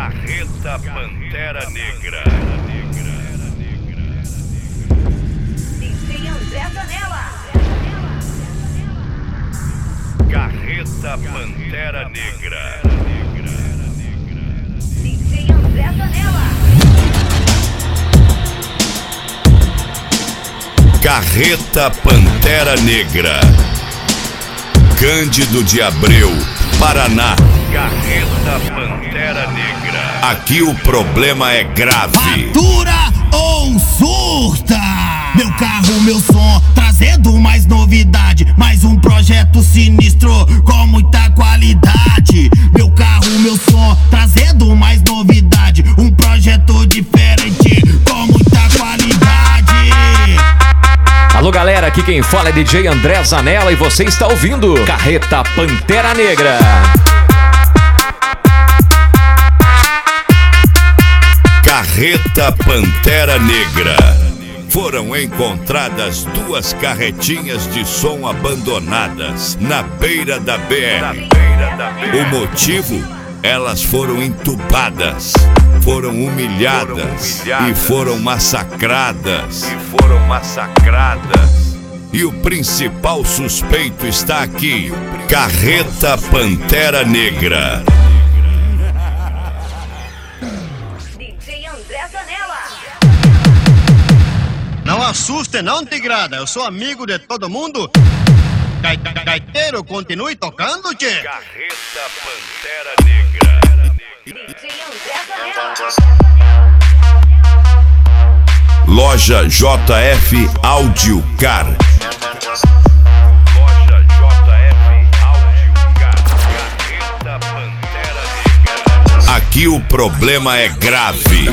Carreta Pantera Negra. DJ André Zanella. Carreta Pantera Negra. DJ André Zanella. Carreta Pantera Negra. Cândido de Abreu, Paraná. Carreta Pantera Negra. Aqui o problema é grave. Fatura ou surta? Meu carro, meu som, trazendo mais novidade. Mais um projeto sinistro com muita qualidade. Meu carro, meu som, trazendo mais novidade. Um projeto diferente com muita qualidade. Alô galera, aqui quem fala é DJ André Zanella e você está ouvindo Carreta Pantera Negra. Carreta Pantera Negra. Foram encontradas duas carretinhas de som abandonadas na beira da BR. O motivo? Elas foram entubadas, foram humilhadas e foram massacradas. E o principal suspeito está aqui, Carreta Pantera Negra. DJ André Zanella. Não assuste não, tigrada, eu sou amigo de todo mundo. Gaiteiro, continue tocando, tchê. Carreta Pantera Negra. DJ André Zanella. Loja JF Audio Car. Loja JF Audio Car. Carreta Pantera Negra. Aqui o problema é grave.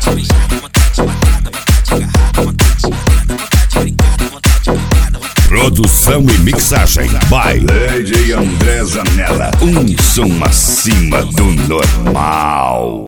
Produção e mixagem by DJ André Zanella. Um som acima do normal.